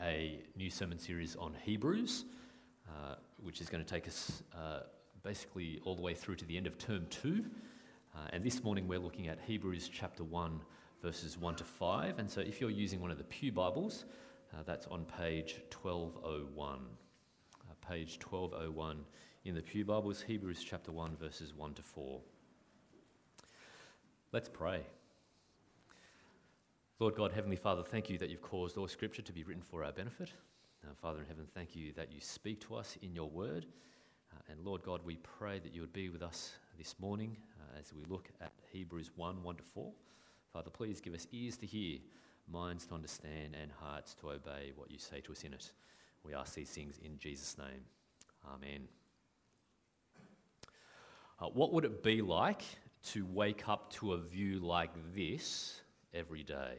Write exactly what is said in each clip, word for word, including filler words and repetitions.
a new sermon series on Hebrews, uh, which is going to take us uh, basically all the way through to the end of term two. Uh, and this morning we're looking at Hebrews chapter one, verses one to five. And so if you're using one of the Pew Bibles, uh, that's on page twelve oh one. Uh, page twelve oh one in the Pew Bibles, Hebrews chapter one, verses one to four. Let's pray. Lord God, Heavenly Father, thank you that you've caused all Scripture to be written for our benefit. Uh, Father in heaven, thank you that you speak to us in your word. Uh, and Lord God, we pray that you would be with us this morning uh, as we look at Hebrews one, one to four. Father, please give us ears to hear, minds to understand, and hearts to obey what you say to us in it. We ask these things in Jesus' name. Amen. Uh, what would it be like to wake up to a view like this every day?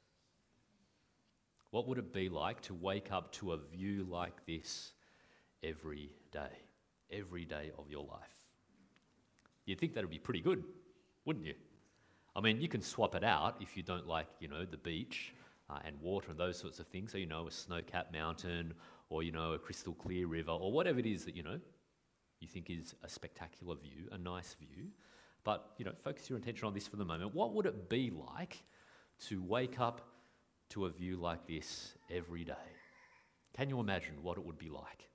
What would it be like to wake up to a view like this every day, every day of your life? You'd think that would be pretty good, wouldn't you? I mean, you can swap it out if you don't like, you know, the beach uh, and water and those sorts of things. So, you know, a snow-capped mountain or, you know, a crystal clear river or whatever it is that, you know, you think is a spectacular view, a nice view. But, you know, focus your attention on this for the moment. What would it be like to wake up to a view like this every day? Can you imagine what it would be like?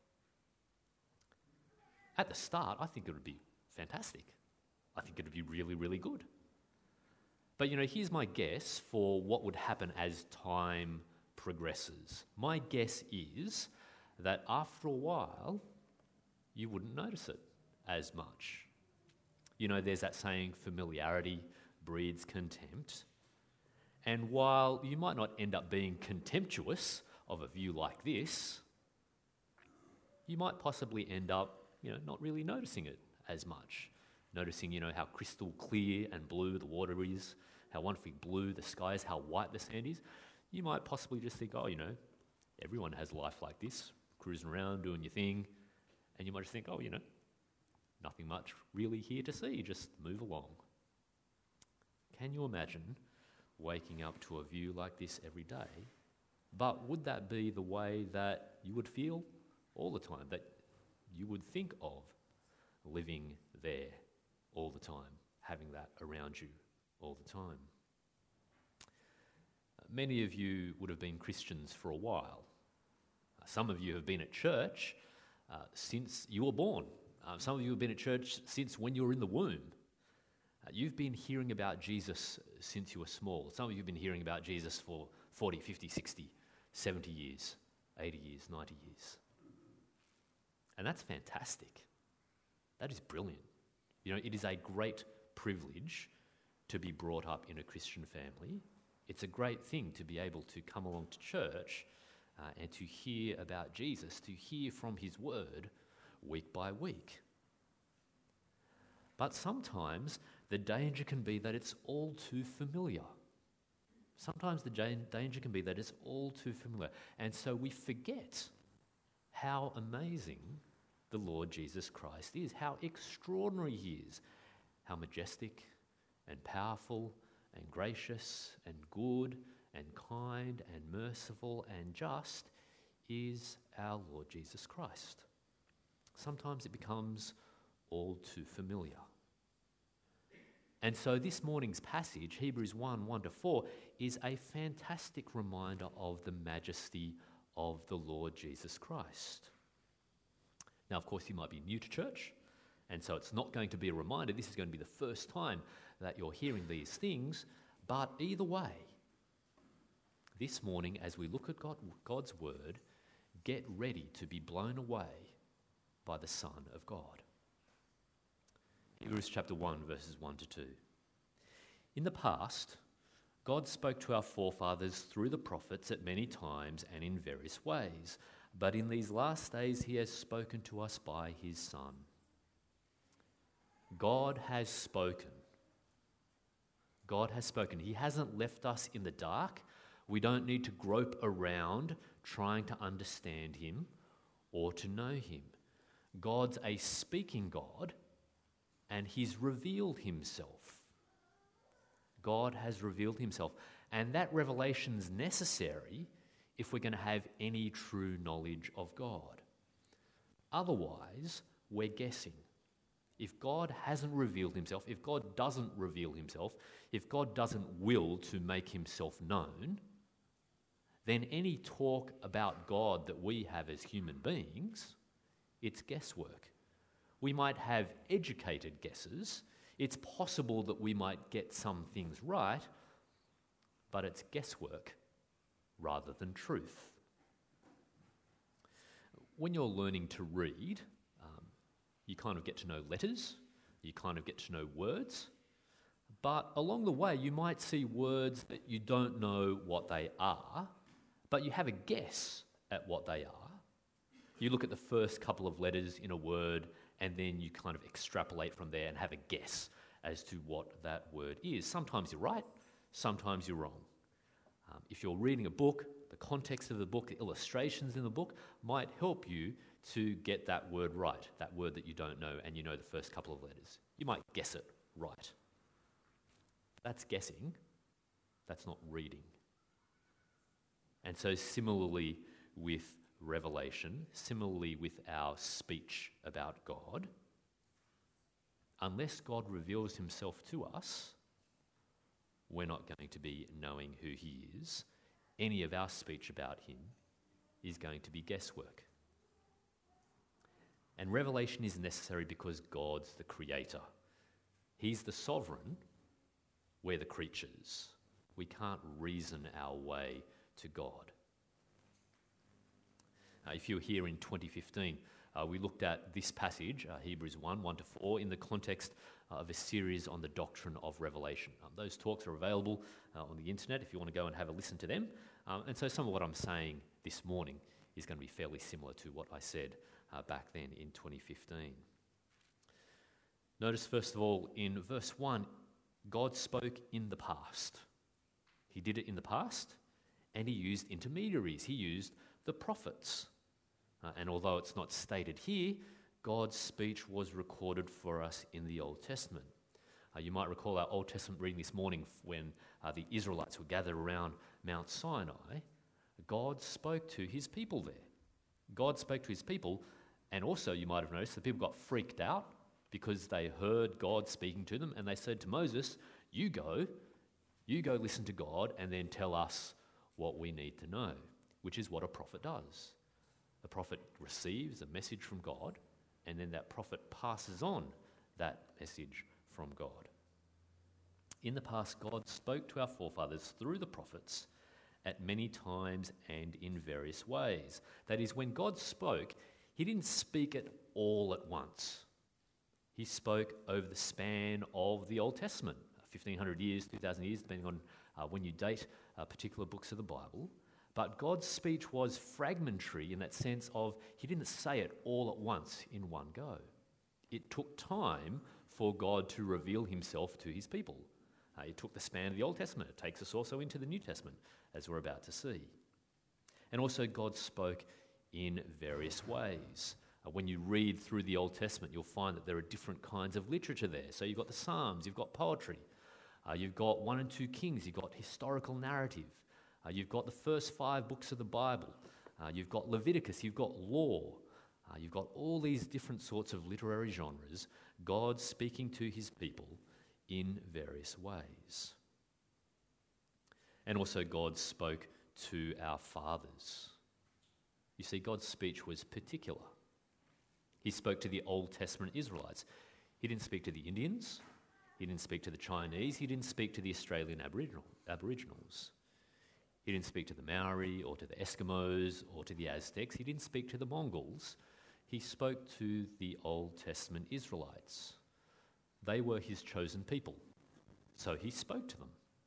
At the start, I think it would be fantastic. I think it would be really, really good. But, you know, here's my guess for what would happen as time progresses. My guess is that after a while, you wouldn't notice it as much. You know, there's that saying, familiarity breeds contempt. And while you might not end up being contemptuous of a view like this, you might possibly end up, you know, not really noticing it as much. Noticing, you know, how crystal clear and blue the water is, how wonderfully blue the sky is, how white the sand is. You might possibly just think, oh, you know, everyone has life like this, cruising around, doing your thing. And you might just think, oh, you know, nothing much really here to see, just move along. Can you imagine waking up to a view like this every day? But would that be the way that you would feel all the time, that you would think of living there all the time, having that around you all the time? Many of you would have been Christians for a while. Some of you have been at church uh, since you were born. Uh, some of you have been at church since when you were in the womb. Uh, you've been hearing about Jesus since you were small. Some of you have been hearing about Jesus for forty, fifty, sixty, seventy years, eighty years, ninety years. And that's fantastic. That is brilliant. You know, it is a great privilege to be brought up in a Christian family. It's a great thing to be able to come along to church uh, and to hear about Jesus, to hear from his word week by week. But sometimes the danger can be that it's all too familiar. Sometimes the danger can be that it's all too familiar. And so we forget how amazing the Lord Jesus Christ is, how extraordinary he is, how majestic and powerful and gracious and good and kind and merciful and just is our Lord Jesus Christ. Sometimes it becomes all too familiar. And so this morning's passage, Hebrews one, one to four, is a fantastic reminder of the majesty of the Lord Jesus Christ. Now, of course, you might be new to church, and so it's not going to be a reminder. This is going to be the first time that you're hearing these things. But either way, this morning, as we look at God, God's word, get ready to be blown away by the Son of God. Hebrews chapter one, verses one to two. In the past, God spoke to our forefathers through the prophets at many times and in various ways, but in these last days he has spoken to us by his Son. God has spoken. God has spoken. He hasn't left us in the dark. We don't need to grope around trying to understand him or to know him. God's a speaking God, and he's revealed himself. God has revealed himself, and that revelation's necessary if we're going to have any true knowledge of God. Otherwise, we're guessing. If God hasn't revealed himself, if God doesn't reveal himself, if God doesn't will to make himself known, then any talk about God that we have as human beings, it's guesswork. We might have educated guesses. It's possible that we might get some things right, but it's guesswork rather than truth. When you're learning to read, um, you kind of get to know letters, you kind of get to know words, but along the way you might see words that you don't know what they are, but you have a guess at what they are. You look at the first couple of letters in a word and then you kind of extrapolate from there and have a guess as to what that word is. Sometimes you're right, sometimes you're wrong. Um, if you're reading a book, the context of the book, the illustrations in the book might help you to get that word right, that word that you don't know and you know the first couple of letters. You might guess it right. That's guessing, that's not reading. And so similarly with revelation, similarly with our speech about God, unless God reveals himself to us, we're not going to be knowing who he is. Any of our speech about him is going to be guesswork. And revelation is necessary because God's the creator. He's the sovereign, we're the creatures. We can't reason our way to God. Uh, if you were here in twenty fifteen, uh, we looked at this passage, uh, Hebrews one, one to four, in the context uh, of a series on the doctrine of revelation. Um, those talks are available uh, on the internet if you want to go and have a listen to them. Um, and so some of what I'm saying this morning is going to be fairly similar to what I said uh, back then in twenty fifteen. Notice first of all in verse one, God spoke in the past. He did it in the past, and he used intermediaries. He used the prophets. Uh, and although it's not stated here, God's speech was recorded for us in the Old Testament. Uh, you might recall our Old Testament reading this morning when uh, the Israelites were gathered around Mount Sinai. God spoke to his people there. God spoke to his people, and also you might have noticed the people got freaked out because they heard God speaking to them, and they said to Moses, you go, you go listen to God and then tell us what we need to know, which is what a prophet does. A prophet receives a message from God, and then that prophet passes on that message from God. In the past, God spoke to our forefathers through the prophets at many times and in various ways. That is, when God spoke, he didn't speak it all at once. He spoke over the span of the Old Testament, fifteen hundred years, two thousand years, depending on uh, when you date uh, particular books of the Bible. But God's speech was fragmentary in that sense of he didn't say it all at once in one go. It took time for God to reveal himself to his people. Uh, it took the span of the Old Testament. It takes us also into the New Testament, as we're about to see. And also God spoke in various ways. Uh, when you read through the Old Testament, you'll find that there are different kinds of literature there. So you've got the Psalms, you've got poetry, uh, you've got one and two Kings, you've got historical narrative. Uh, you've got the first five books of the Bible. Uh, you've got Leviticus. You've got law. Uh, you've got all these different sorts of literary genres, God speaking to his people in various ways. And also God spoke to our fathers. You see, God's speech was particular. He spoke to the Old Testament Israelites. He didn't speak to the Indians. He didn't speak to the Chinese. He didn't speak to the Australian Aboriginal, Aboriginals. He didn't speak to the Maori or to the Eskimos or to the Aztecs. He didn't speak to the Mongols. He spoke to the Old Testament Israelites. They were his chosen people, so he spoke to them.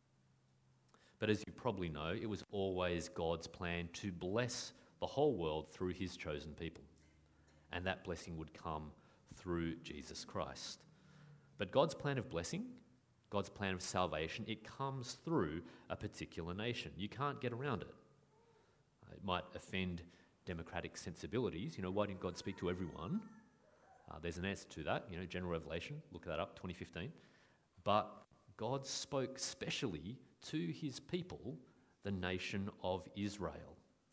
But as you probably know, it was always God's plan to bless the whole world through his chosen people, and that blessing would come through Jesus Christ. But God's plan of blessing, God's plan of salvation, it comes through a particular nation. You can't get around it. It might offend democratic sensibilities. You know, why didn't God speak to everyone? Uh, there's an answer to that, you know, General Revelation, look that up, twenty fifteen. But God spoke specially to his people, the nation of Israel.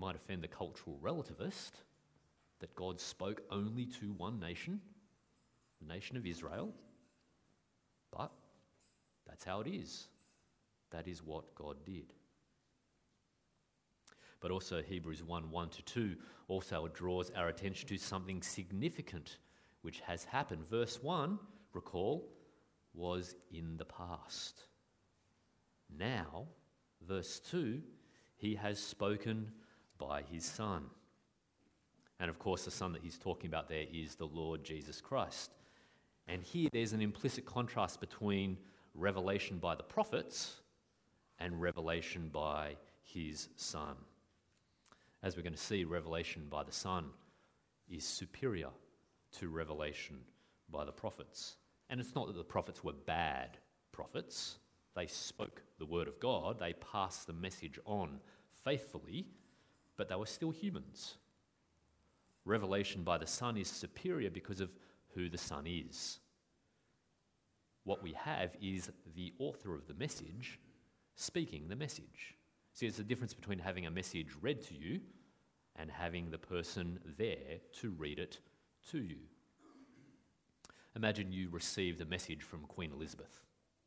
might offend the cultural relativist that God spoke only to one nation, the nation of Israel. But that's how it is. That is what God did. But also Hebrews one, one to two also draws our attention to something significant which has happened. Verse one, recall, was in the past. Now, verse two, he has spoken by his Son. And of course, the Son that he's talking about there is the Lord Jesus Christ. And here there's an implicit contrast between revelation by the prophets and revelation by his Son. As we're going to see, revelation by the Son is superior to revelation by the prophets. And it's not that the prophets were bad prophets. They spoke the word of God. They passed the message on faithfully, but they were still humans. Revelation by the Son is superior because of who the Son is. What we have is the author of the message speaking the message. See, there's a difference between having a message read to you and having the person there to read it to you. Imagine you received a message from Queen Elizabeth.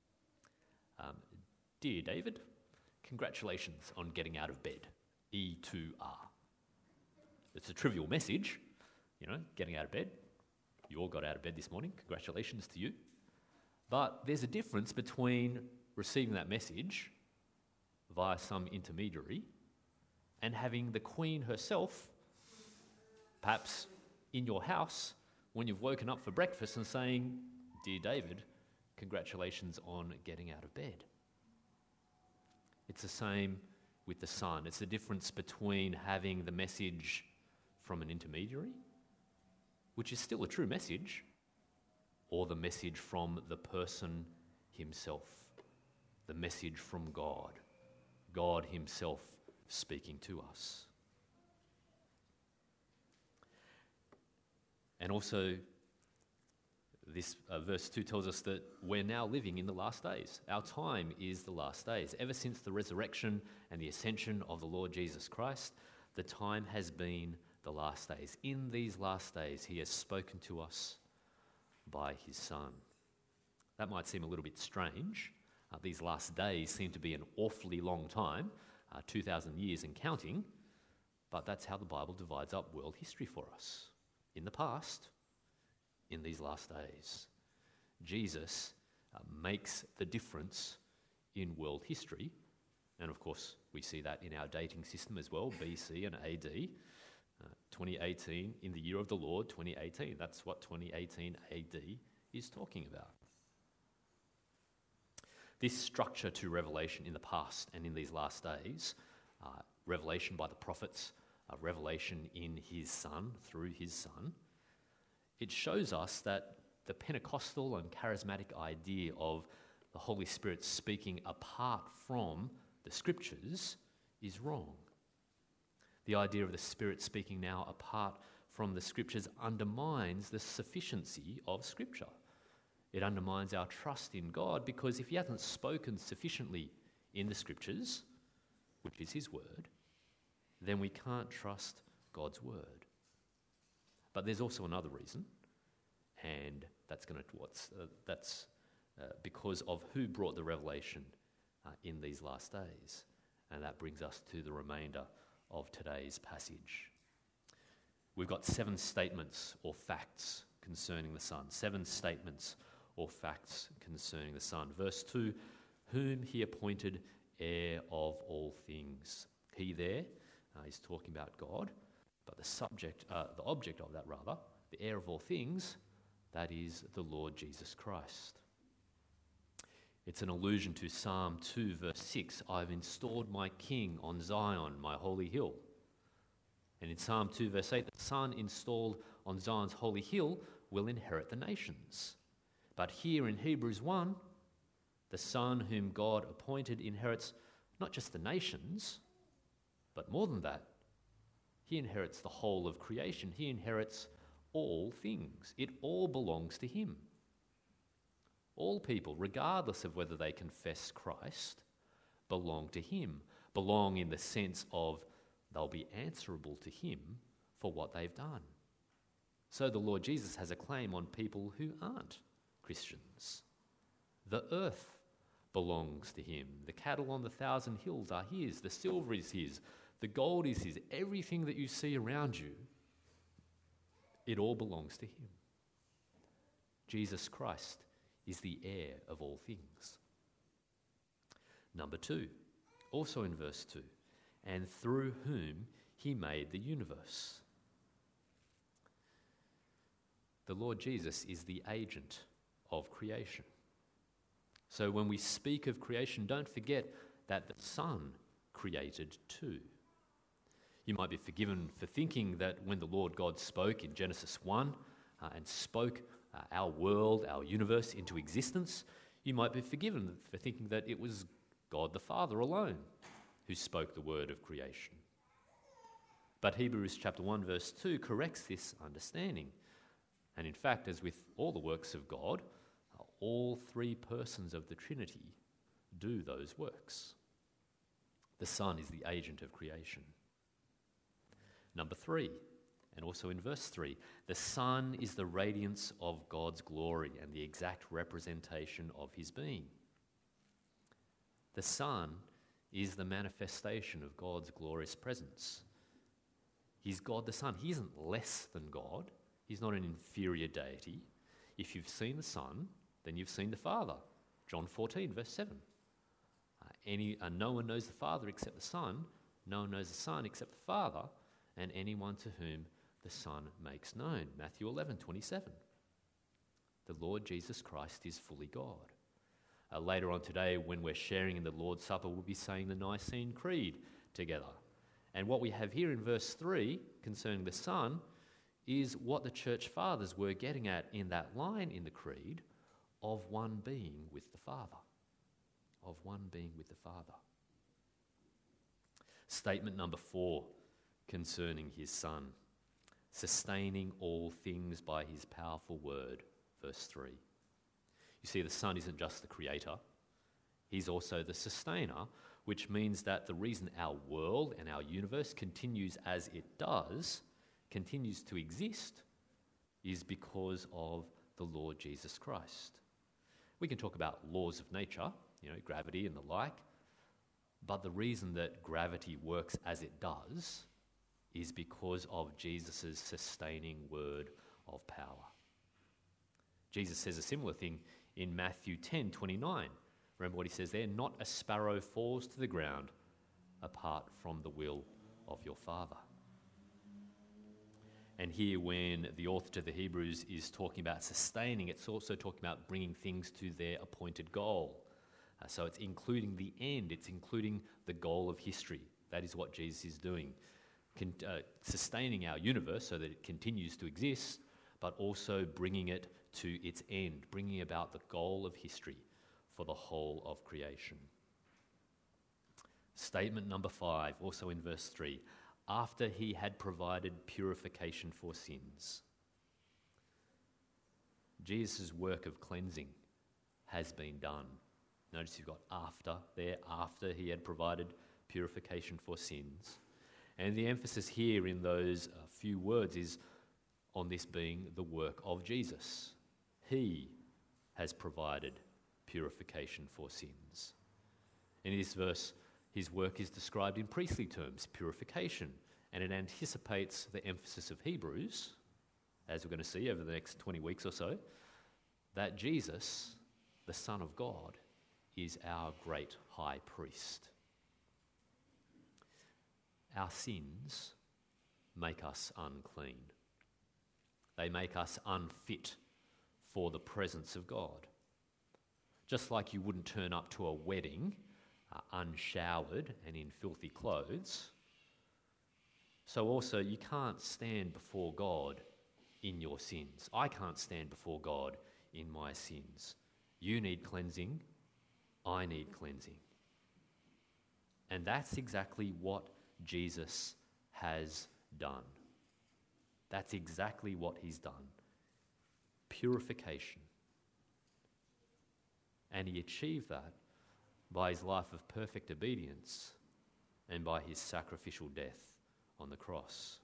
Um, Dear David, congratulations on getting out of bed. E two R. It's a trivial message, you know, getting out of bed. You all got out of bed this morning. Congratulations to you. But there's a difference between receiving that message via some intermediary and having the Queen herself, perhaps in your house, when you've woken up for breakfast and saying, Dear David, congratulations on getting out of bed. It's the same with the Son. It's the difference between having the message from an intermediary, which is still a true message, or the message from the person himself, the message from God, God himself speaking to us. And also, this uh, verse two tells us that we're now living in the last days. Our time is the last days. Ever since the resurrection and the ascension of the Lord Jesus Christ, the time has been the last days. In these last days, he has spoken to us by his Son. That might seem a little bit strange. Uh, these last days seem to be an awfully long time, uh, two thousand years and counting, but that's how the Bible divides up world history for us. In the past, in these last days. Jesus uh, makes the difference in world history, and of course we see that in our dating system as well, B C and A D. Uh, twenty eighteen, in the year of the Lord, twenty eighteen. That's what twenty eighteen A D is talking about. This structure to revelation in the past and in these last days, uh, revelation by the prophets, uh, revelation in his Son, through his Son, it shows us that the Pentecostal and charismatic idea of the Holy Spirit speaking apart from the Scriptures is wrong. The idea of the Spirit speaking now apart from the Scriptures undermines the sufficiency of Scripture. It undermines our trust in God, because if he hasn't spoken sufficiently in the Scriptures, which is his word, then we can't trust God's word. But there's also another reason, and that's going to what's uh, that's uh, because of who brought the revelation uh, in these last days, and that brings us to the remainder of today's passage. We've got seven statements or facts concerning the Son. Seven statements or facts concerning the Son. Verse two, whom he appointed heir of all things. He there uh, is talking about God, but the subject, uh, the object of that rather, the heir of all things, that is the Lord Jesus Christ. It's an allusion to Psalm two, verse six, I've installed my king on Zion, my holy hill. And in Psalm two, verse eight, the Son installed on Zion's holy hill will inherit the nations. But here in Hebrews one, the Son whom God appointed inherits not just the nations, but more than that, he inherits the whole of creation. He inherits all things. It all belongs to him. All people, regardless of whether they confess Christ, belong to him. Belong in the sense of they'll be answerable to him for what they've done. So the Lord Jesus has a claim on people who aren't Christians. The earth belongs to him. The cattle on the thousand hills are his. The silver is his. The gold is his. Everything that you see around you, it all belongs to him. Jesus Christ is the heir of all things. Number two, also in verse two, and through whom he made the universe. The Lord Jesus is the agent of creation. So when we speak of creation, don't forget that the Son created too. You might be forgiven for thinking that when the Lord God spoke in Genesis one uh, and spoke uh, our world, our universe into existence, you might be forgiven for thinking that it was God the Father alone who spoke the word of creation. But Hebrews chapter one verse two corrects this understanding. And in fact, as with all the works of God, all three persons of the Trinity do those works. The Son is the agent of creation. Number three, and also in verse three, the Son is the radiance of God's glory and the exact representation of his being. The Son is the manifestation of God's glorious presence. He's God the Son. He isn't less than God. He's not an inferior deity. If you've seen the Son, then you've seen the Father. John fourteen, verse seven. Uh, any, uh, no one knows the Father except the Son. No one knows the Son except the Father, and anyone to whom the Son makes known. Matthew eleven, twenty-seven. The Lord Jesus Christ is fully God. Uh, later on today, when we're sharing in the Lord's Supper, we'll be saying the Nicene Creed together. And what we have here in verse three concerning the Son is what the church fathers were getting at in that line in the Creed, of one being with the Father. Of one being with the Father. Statement number four concerning his Son. Sustaining all things by his powerful word. Verse three. You see, the Son isn't just the creator. He's also the sustainer, which means that the reason our world and our universe continues as it does, continues to exist, is because of the Lord Jesus Christ. We can talk about laws of nature, you know, gravity and the like, but the reason that gravity works as it does is because of Jesus' sustaining word of power. Jesus says a similar thing in Matthew ten, twenty-nine. Remember what he says there? Not a sparrow falls to the ground apart from the will of your Father. And here, when the author to the Hebrews is talking about sustaining, it's also talking about bringing things to their appointed goal. Uh, so it's including the end, it's including the goal of history. That is what Jesus is doing. Con- uh, sustaining our universe so that it continues to exist, but also bringing it to its end, bringing about the goal of history for the whole of creation. Statement number five, also in verse three. After he had provided purification for sins. Jesus' work of cleansing has been done. Notice you've got after there, after he had provided purification for sins. And the emphasis here in those uh, few words is on this being the work of Jesus. He has provided purification for sins. In this verse, his work is described in priestly terms, purification, and it anticipates the emphasis of Hebrews, as we're going to see over the next twenty weeks or so, that Jesus, the Son of God, is our great high priest. Our sins make us unclean. They make us unfit for the presence of God. Just like you wouldn't turn up to a wedding Uh, unshowered and in filthy clothes, so also you can't stand before God in your sins. I can't stand before God in my sins. You need cleansing. I need cleansing. And that's exactly what Jesus has done. That's exactly what he's done. Purification. And he achieved that by his life of perfect obedience and by his sacrificial death on the cross.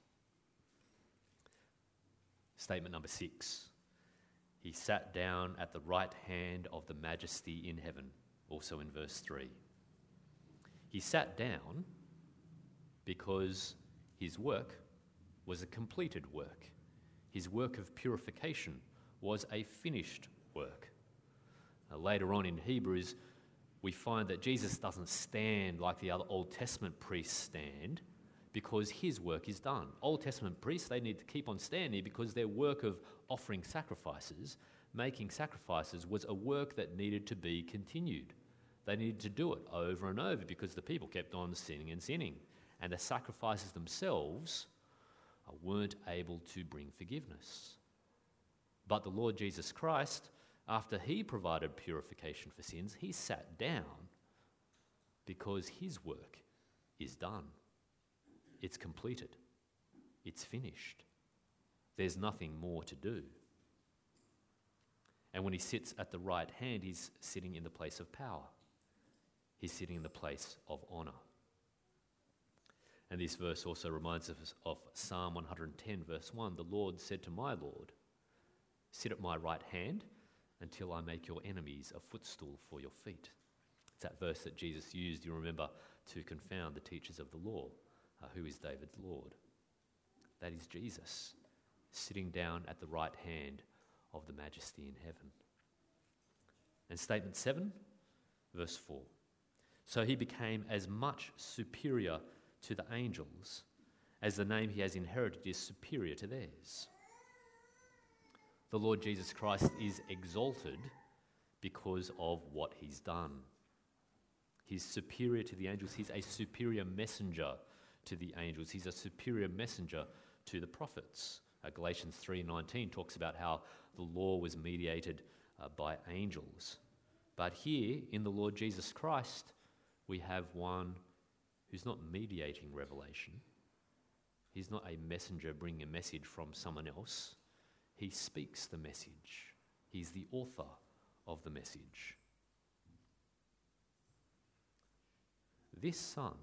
Statement number six. He sat down at the right hand of the Majesty in heaven, also in verse three. He sat down because his work was a completed work. His work of purification was a finished work. Uh, later on in Hebrews, we find that Jesus doesn't stand like the other Old Testament priests stand because his work is done. Old Testament priests, they need to keep on standing because their work of offering sacrifices, making sacrifices, was a work that needed to be continued. They needed to do it over and over because the people kept on sinning and sinning. And the sacrifices themselves weren't able to bring forgiveness. But the Lord Jesus Christ, after he provided purification for sins, he sat down because his work is done. It's completed. It's finished. There's nothing more to do. And when he sits at the right hand, he's sitting in the place of power. He's sitting in the place of honour. And this verse also reminds us of Psalm one hundred ten, verse one. The Lord said to my Lord, sit at my right hand until I make your enemies a footstool for your feet. It's that verse that Jesus used, you remember, to confound the teachers of the law. Uh, who is David's Lord? That is Jesus, sitting down at the right hand of the Majesty in heaven. And statement seven, verse four. So he became as much superior to the angels as the name he has inherited is superior to theirs. The Lord Jesus Christ is exalted because of what he's done. He's superior to the angels. He's a superior messenger to the angels. He's a superior messenger to the prophets. Uh, Galatians three nineteen talks about how the law was mediated uh, by angels. But here, in the Lord Jesus Christ, we have one who's not mediating revelation. He's not a messenger bringing a message from someone else. He speaks the message. He's the author of the message. This Son,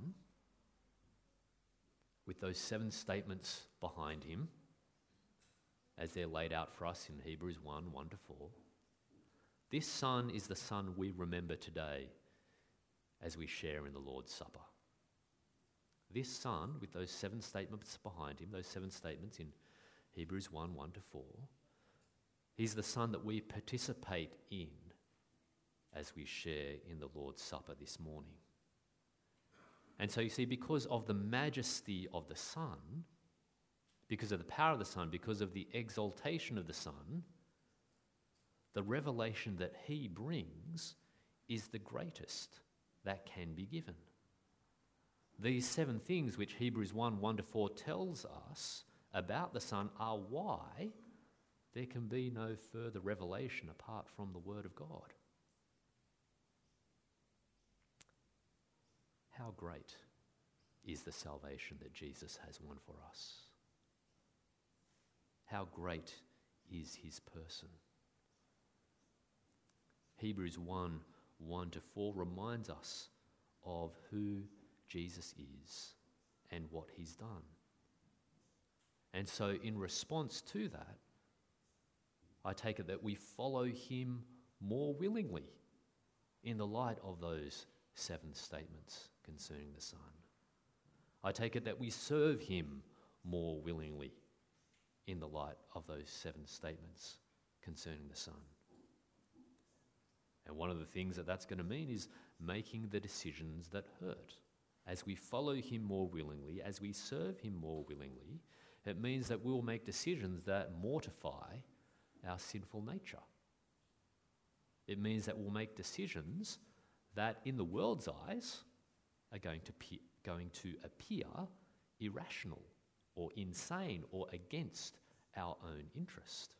with those seven statements behind him, as they're laid out for us in Hebrews one, one to four, this Son is the Son we remember today as we share in the Lord's Supper. This Son, with those seven statements behind him, those seven statements in Hebrews one, one to four, he's the Son that we participate in as we share in the Lord's Supper this morning. And so you see, because of the majesty of the Son, because of the power of the Son, because of the exaltation of the Son, the revelation that he brings is the greatest that can be given. These seven things which Hebrews one, one to four tells us about the Son are why there can be no further revelation apart from the Word of God. How great is the salvation that Jesus has won for us? How great is his person? Hebrews one, one to four reminds us of who Jesus is and what he's done. And so in response to that, I take it that we follow him more willingly in the light of those seven statements concerning the Son. I take it that we serve him more willingly in the light of those seven statements concerning the Son. And one of the things that that's going to mean is making the decisions that hurt. As we follow him more willingly, as we serve him more willingly, it means that we'll make decisions that mortify our sinful nature. It means that we'll make decisions that in the world's eyes are going to, pe- going to appear irrational or insane or against our own interest.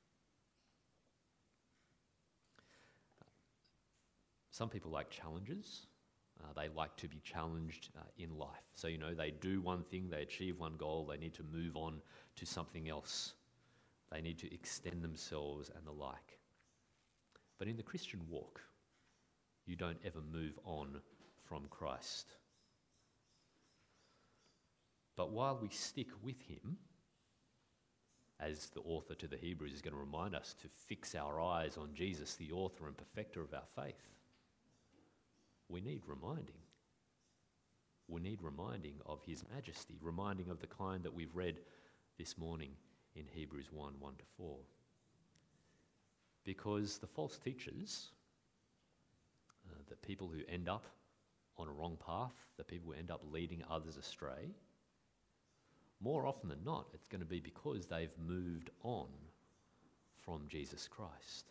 Some people like challenges. Uh, they like to be challenged uh, in life. So, you know, they do one thing, they achieve one goal, they need to move on to something else. They need to extend themselves and the like. But in the Christian walk, you don't ever move on from Christ. But while we stick with him, as the author to the Hebrews is going to remind us to fix our eyes on Jesus, the author and perfecter of our faith, we need reminding. We need reminding of his majesty, reminding of the kind that we've read this morning in Hebrews one, one to four. Because the false teachers, uh, the people who end up on a wrong path, the people who end up leading others astray, more often than not, it's going to be because they've moved on from Jesus Christ.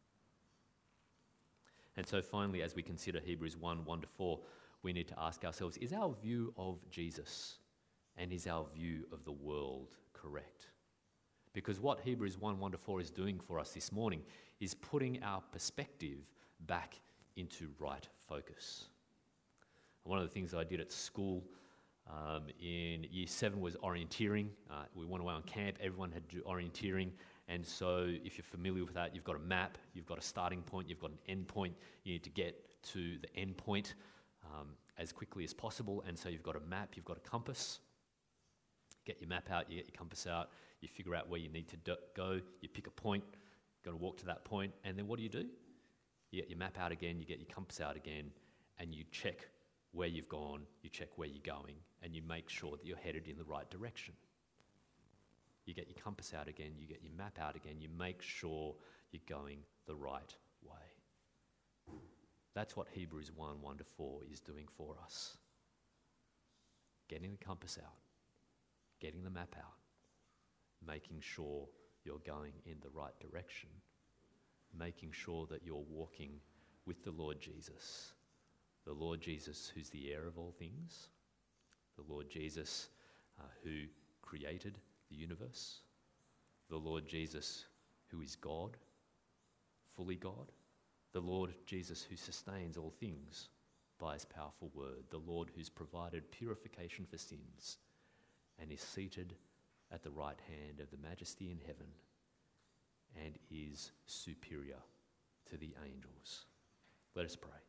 And so finally, as we consider Hebrews one, one to four, we need to ask ourselves, is our view of Jesus and is our view of the world correct? Because what Hebrews one, one to four is doing for us this morning is putting our perspective back into right focus. One of the things that I did at school um, in year seven was orienteering. Uh, we went away on camp, everyone had to do orienteering. And so if you're familiar with that, you've got a map, you've got a starting point, you've got an end point. You need to get to the end point um, as quickly as possible. And so you've got a map, you've got a compass. Get your map out, you get your compass out, you figure out where you need to do- go, you pick a point, got to walk to that point, and then what do you do? You get your map out again, you get your compass out again, and you check where you've gone, you check where you're going, and you make sure that you're headed in the right direction. You get your compass out again, you get your map out again, you make sure you're going the right way. That's what Hebrews one, one to four is doing for us. Getting the compass out, getting the map out, making sure you're going in the right direction, making sure that you're walking with the Lord Jesus, the Lord Jesus who's the heir of all things, the Lord Jesus uh, who created the universe, the Lord Jesus who is God, fully God, the Lord Jesus who sustains all things by his powerful word, the Lord who's provided purification for sins and is seated at the right hand of the majesty in heaven and is superior to the angels. Let us pray.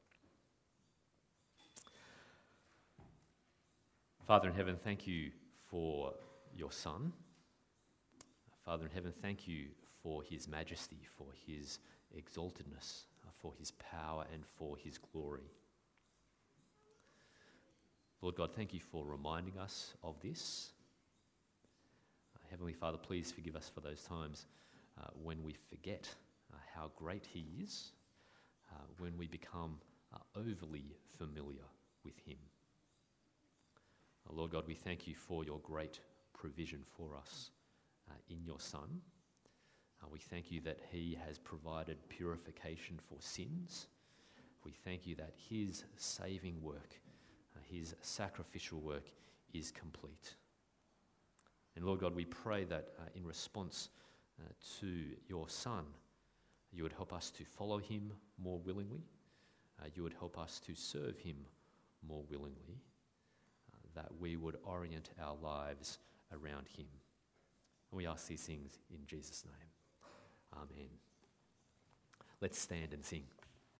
Father in heaven, thank you for your Son. Father in heaven, thank you for his majesty, for his exaltedness, for his power and for his glory. Lord God, thank you for reminding us of this. Uh, Heavenly Father, please forgive us for those times uh, when we forget uh, how great he is, uh, when we become uh, overly familiar with him. Uh, Lord God, we thank you for your great provision for us uh, in your Son. Uh, we thank you that he has provided purification for sins. We thank you that his saving work, uh, his sacrificial work is complete. And Lord God, we pray that uh, in response uh, to your Son, you would help us to follow him more willingly. Uh, you would help us to serve him more willingly, uh, that we would orient our lives around him. And we ask these things in Jesus' name. Amen. Let's stand and sing.